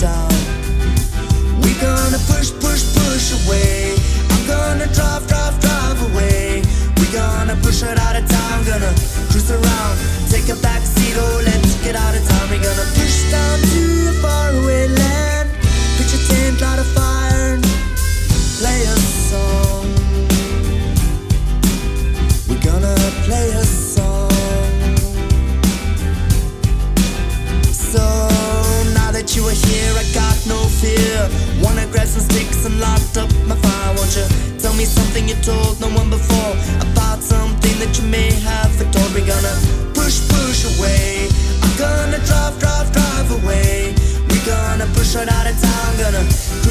down. We're gonna push, push, push away. I'm gonna drive, drive, drive away. We're gonna push it out of town. Gonna cruise around, take a back seat, oh let's get out of town. We're gonna push down to a faraway land. Pitch a tent, light a fire, and play a song. We're gonna play a song. So now that you are here, I got no fear. Wanna grab some sticks and light up my fire. Won't you tell me something you told no one before, about something that you may have ignored? We're gonna push, push away. I'm gonna drive, drive, drive away. We're gonna push right out of town. Gonna